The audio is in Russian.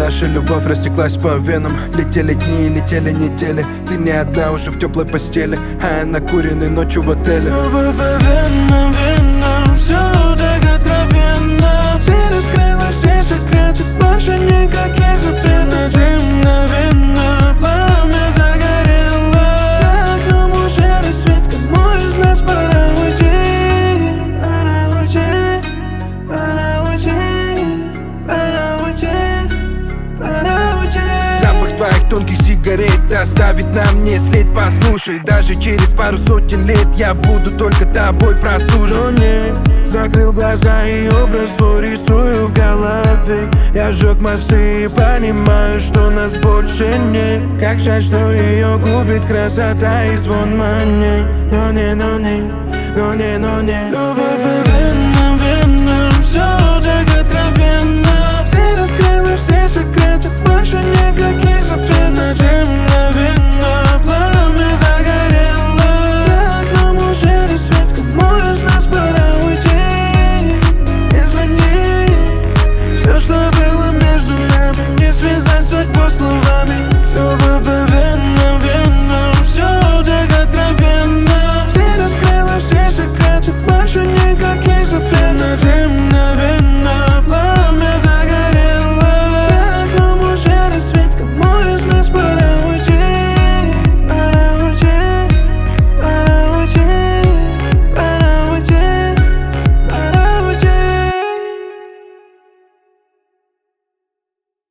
наша любовь растеклась по венам. Летели дни, летели недели. Ты не одна уже в теплой постели, а я накуренный ночью в отеле. Любовь по венам, венам, все так откровенно. Ты раскрыла все секреты, больше никаких запретов. Ты мгновенно пламя загорело. За окном уже рассвет, кому из нас пора уйти? Пора уйти, пора уйти, пора уйти, пора уйти. Запах твоих тонких сигарет оставит на мне след. Послушай, даже через пару сотен лет я буду только тобой прослужен. Но не закрыл глаза и образ твой рисую в голове. Я сжег мосты и понимаю, что нас больше нет. Как жаль, что ее губит красота и звон монет. Но не, но не, но не, но не.